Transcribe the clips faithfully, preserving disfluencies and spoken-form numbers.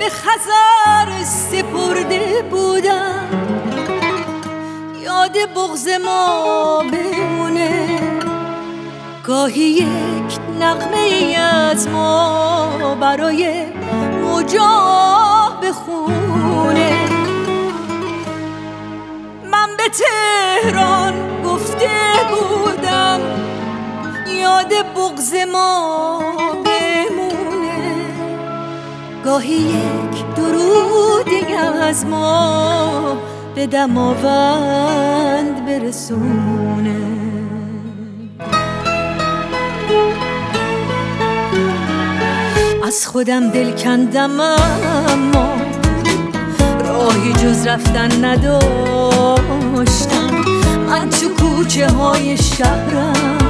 خزر سپرده بودم، یاد بغض ما بمونه. گاهی یک نغمه ای از ما برای موجا بخونه. من به تهران گفته بودم یاد بغض ما بمونه. گاهی یک درودی از ما به دماوند برسونه. از خودم دل کندم اما راهی جز رفتن نداشتم. من تو کوچه های شهرم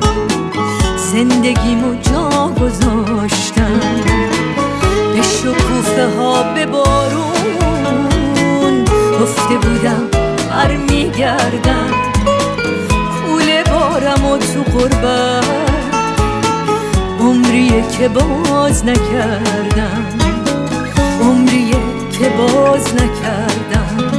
زندگیمو جا گذاشتم. به شکوفه ها به بارون گفته بودم برمیگردم. کوله بارم و تو غربت عمریه که باز نکردم، عمریه که باز نکردم.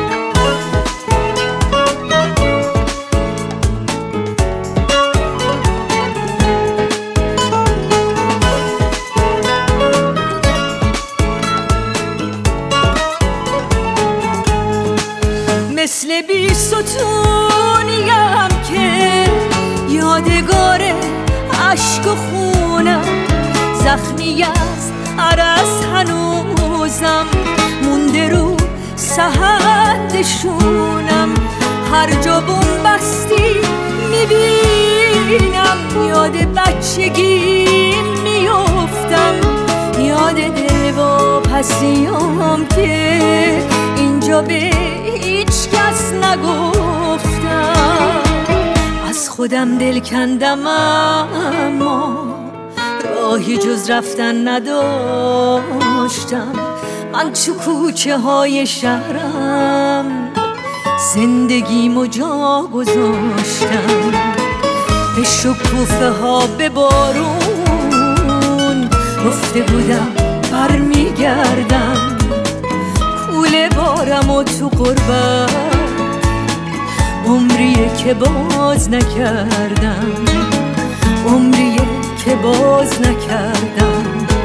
مثل بی ستونیم که یادگار عشق و خونم، زخمی از عرس هنوزم مونده رو سهندشونم. هر جا بوم بستی میبینم یاد بچگی میافتم. یاد دل با پسیام که اینجا به هیچ کس نگفتم. از خودم دل کندم اما راهی جز رفتن نداشتم. من تو کوچه های شهرم زندگیمو جا گذاشتم. به شکوفه ها به بارون گفته بودم برمیگردم. کوله بارم و تو غربت عمریه که باز نکردم، عمریه که باز نکردم.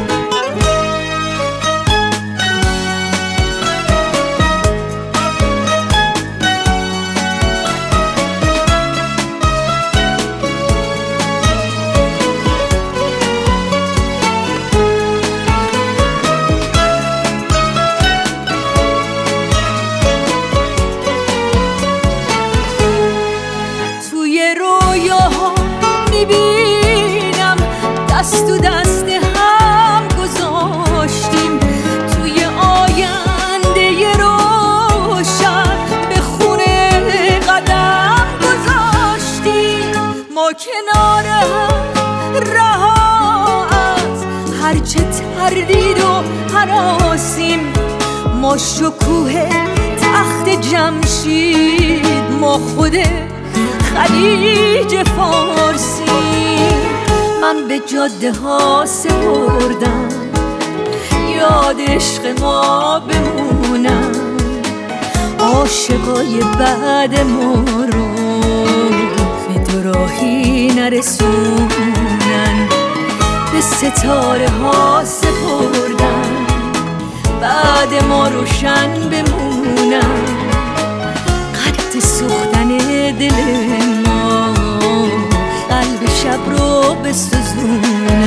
میبینم دست تو دست هم گذاشتیم. توی آینده روشن به خونه قدم گذاشتیم. ما کنار هم رها از هرچه تردید و هراسیم. ما شکوه تخت جمشید، ما خود خلیج فارسی. من به جاده ها سپردم یاد عشق ما بمونم. عاشقای بعد ما رو به دوراهی نرسونن. به ستاره ها سپردم بعد ما روشن بمونم. قد سوختن دل ما قلب شب رو بسوزونم.